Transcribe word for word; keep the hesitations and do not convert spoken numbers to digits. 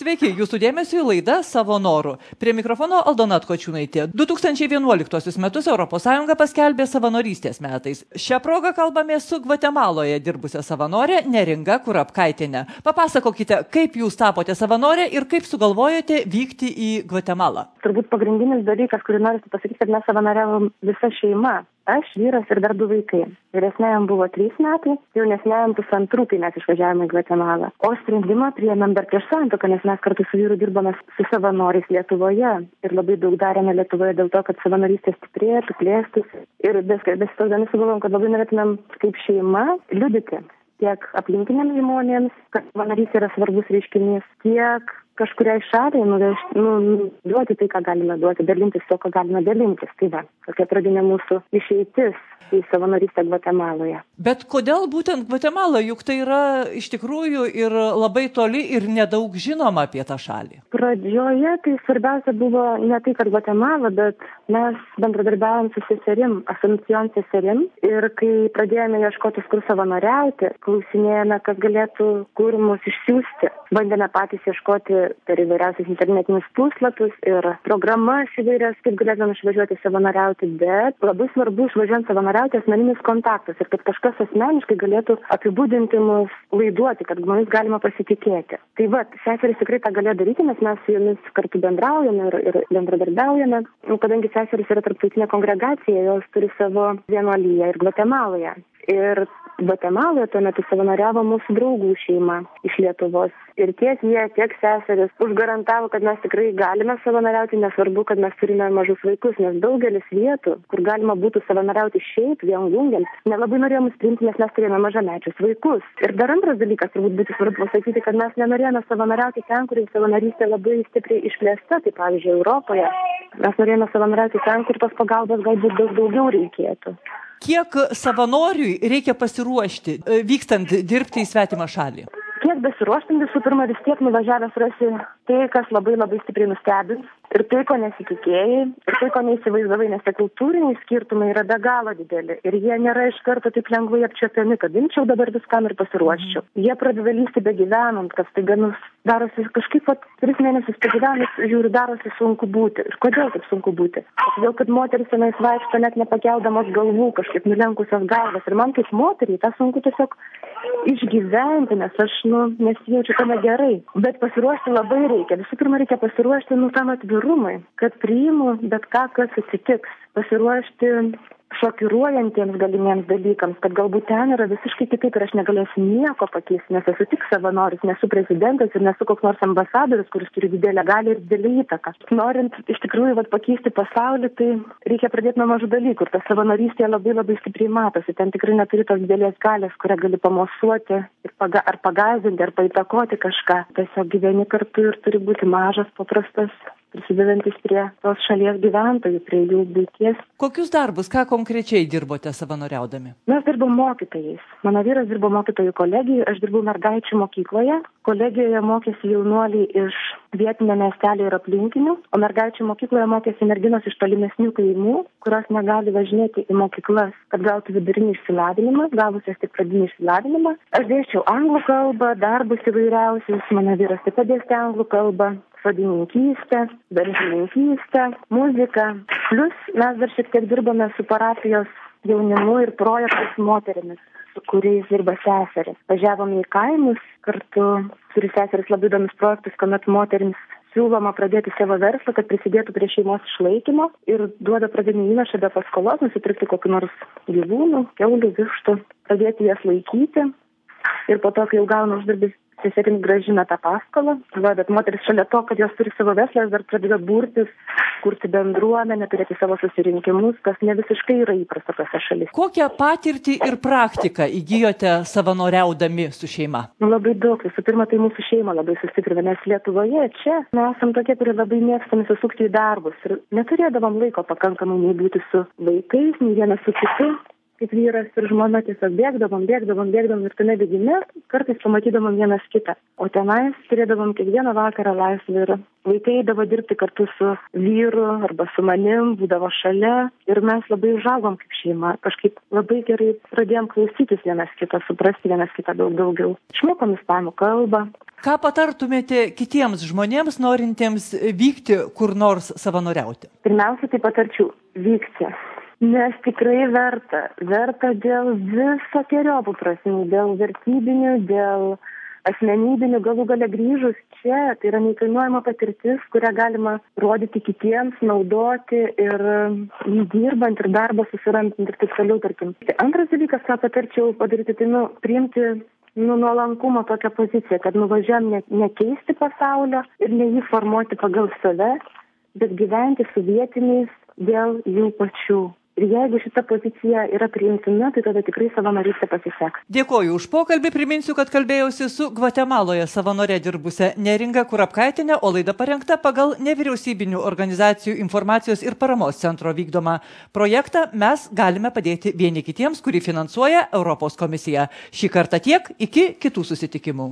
Sveiki, jūsų dėmesiui laida Savo norų. Prie mikrofono Aldona Atkočiūnaitė. du tūkstančiai vienuoliktuosius metus Europos Sąjunga paskelbė savanorystės metais. Šią progą kalbame su Gvatemaloje dirbusią savanorę Neringa Kurapkaitienė. Papasakokite, kaip jūs tapote savanorė ir kaip sugalvojote vykti į Gvatemalą. Turbūt pagrindinis dalykas, kurį noriu pasakyti, kad mes savanoriavom visa šeima. Aš, vyras ir dar du vaikai. Vyresniajam buvo trys metai, jaunesniajam pusantrų, kai mes išvažiavome į Gvatemalą. O sprendimą priėmėm dar prieš santuoką, nes mes kartu su vyru dirbame su savanoriais Lietuvoje. Ir labai daug darėme Lietuvoje dėl to, kad savanorystė stiprėtų, plėstųsi. Ir besitokdami sugalvojom, kad labai norėtumėm kaip šeima liudyti tiek aplinkiniams žmonėms, kad savanorystė yra svarbus reiškinys, tiek kažkuriai šaliai nuvežti, nu, duoti tai, ką galime duoti, dalintis to, ką galime dalintis. Tai va, tokia pradinė mūsų išeitis į savanorystę Gvatemaloje. Bet kodėl būtent Gvatemala, juk tai yra iš tikrųjų ir labai toli ir nedaug žinoma apie tą šalį? Pradžioje tai svarbiausia buvo ne tai, kad Gvatemala, bet mes bendradarbiavom su seserim, Asuncion seserim. Ir kai pradėjome ieškotis, kur savanoriauti, klausinėjome, kas galėtų kur mus išsiųsti. Bandėme patys ieškoti per įvairiausius internetinius puslapius ir programas įvairias, kaip galėtume išvažiuoti savanoriauti, bet labai svarbu išvažiuojant savanoriauti asmeninis kontaktas ir kad kažkas asmeniškai galėtų apibūdinti mus, laiduoti, kad mumis galima pasitikėti. Tai va, seserys tikrai tą galėjo daryti, nes mes su jomis kartu bendraujame ir, ir bendradarbiaujame. Kadangi seserys yra tarptautinė kongregacija, jos turi savo vienuoliją ir Gvatemaloje. Ir Gvatemaloje tuo metu savanoriavo mūsų draugų šeima iš Lietuvos. Ir tiek jie, tiek seseris užgarantavo, kad mes tikrai galime savanoriauti, nesvarbu, kad mes turime mažus vaikus, nes daugelis vietų, kur galima būtų savanoriauti šiaip, viengungiams, nelabai norėjome priimti, nes mes turėjome mažamečius vaikus. Ir dar antras dalykas, turbūt būtų svarbu pasakyti, kad mes nenorėjome savanoriauti ten, kur savanorystė labai stipriai išplėsta, tai pavyzdžiui, Europoje. Mes norėjome savanoriauti ten, kur tos pagalbos galbūt daug daugiau reikėtų. Kiek savanoriui reikia pasiruošti, vykstant dirbti į svetimą šalį? Kiek besiruoštant, visų pirma, vis tiek nuvažiavęs rasi tai, kas labai labai stipriai nustebins, ir tai, ko nesitikėjai, ir tai, ko neįsivaizdavai, nes tie kultūriniai skirtumai yra be galo dideli. Ir jie nėra iš karto taip lengvai apčiuopiami, kad imčiau dabar viskam ir pasiruoščiau. Mm. Jie pradeda lysti begyvenant, kas tai ganus darosi kažkaip pat tris mėnesius begyvenus, žiūri, darosi sunku būti. Ir kodėl taip sunku būti? Todėl, kad moteris tenais vaikšto net nepakeldamos galvų, kažkaip nulenkusios galvas. Ir man kaip moteriai tą sunku tiesiog išgyventi, nes aš, nu, nesijaučiu tame gerai. Bet pasiruošti labai reikia. Visų pirma, reikia pasiruošti, nu, tam atvirumui, kad priimu bet ką, kas atsitiks. Pasiruošti šokiruojantiems galimiems dalykams, kad galbūt ten yra visiškai kitaip ir aš negalėsiu nieko pakeisti, nes esu tik savanoris, nesu prezidentas ir nesu koks nors ambasadorius, kuris turi didelę galią ir didelę įtaką. Norint iš tikrųjų vat, pakeisti pasaulį, tai reikia pradėti nuo mažų dalykų ir ta savanorystė labai labai stipriai matosi. Ten tikrai neturi tos didelės galios, kurią gali pamosuoti ir paga, ar pagazdinti, ar paįtakoti kažką. Tiesiog gyveni kartu ir turi būti mažas, paprastas, prisidedantis prie tos šalies gyventojų, prie jų buities. Kokius darbus, ką konkrečiai dirbote savanoriaudami? Mes dirbom mokytojais. Mano vyras dirbo mokytojų kolegijoje, aš dirbau mergaičių mokykloje. Kolegijoje mokėsi jaunuoliai iš vietinio miestelio ir aplinkinių, o mergaičių mokykloje mokėsi merginos iš tolimesnių kaimų, kurios negali važinėti į mokyklas, kad gautų vidurinį išsilavinimą, gavusios tik pradinį išsilavinimą. Aš dėsčiau anglų kalbą, darbus įvairiausius, mano vyras taip pat dėstė anglų kalbą, sodininkystę, daržininkystę, muziką. Plus mes dar šiek tiek dirbame su parapijos jaunimu ir projektais moterimis, su kuriais dirba seseris. Važiavome į kaimus, kartu turi seseris labai įdomius projektus, kuomet moterims siūloma pradėti savo verslą, kad prisidėtų prie šeimos išlaikymo ir duoda pradinį įnašą be paskolos, nusipirkti kokių nors gyvūnų, kiaulių, vištų, pradėti jas laikyti ir po to, kai jau gauna uždarbis, seserim grąžina tą paskolą. Va, bet moteris šalia to, kad jos turi savo verslą, dar pradeda burtis, kurti bendruomenę, turėti savo susirinkimus, kas ne visiškai yra įprasta tose šalyse. Kokią patirtį ir praktiką įgijote savanoriaudami su šeima? Nu, labai daug. Visų pirma, tai mūsų šeima labai sustiprina, nes Lietuvoje čia mes esam tokie, kurie labai mėgstame susukti į darbus ir neturėdavom laiko pakankamai nei būti su vaikais, nei vienas su kitu. kaip vyras ir žmona tiesiog bėgdavom, bėgdavom, bėgdavom ir tame bėgime kartais pamatydavom vienas kitą. O tenais turėdavom kiekvieną vakarą laisvę ir vaikai eidavo dirbti kartu su vyru arba su manim, būdavo šalia ir mes labai užaugom kaip šeima. Kažkaip labai gerai pradėjom klausytis vienas kitą, suprasti vienas kitą daug daugiau. Išmokom ispanų kalbą. Ką patartumėte kitiems žmonėms, norintiems vykti kur nors savanoriauti? Pirmiausia, tai patarčiau vykti, nes tikrai verta. Verta dėl visokieriopų prasmių, dėl vertybinių, dėl asmenybinių, galų gale grįžus čia, tai yra neįkainuojama patirtis, kurią galima rodyti kitiems, naudoti ir dirbant ir darbą susirandant ir taip toliau, tarkim. Tai antras dalykas, ką patarčiau padaryti, tai nu, priimti nu, nuolankumo tokią poziciją, kad nuvažiuojam ne, nekeisti pasaulio ir ne jį formuoti pagal save, bet gyventi su vietiniais dėl jų pačių. Ir jeigu šita pozicija yra priimtina, tai tada tikrai savanorystė pasiseks. Dėkoju už pokalbį. Priminsiu, kad kalbėjausi su Gvatemaloje savanore dirbusią Neringa Kurapkaitienė, o laida parengta pagal nevyriausybinių organizacijų informacijos ir paramos centro vykdomą projektą Mes galime padėti vieni kitiems, kurį finansuoja Europos komisija. Šį kartą tiek, iki kitų susitikimų.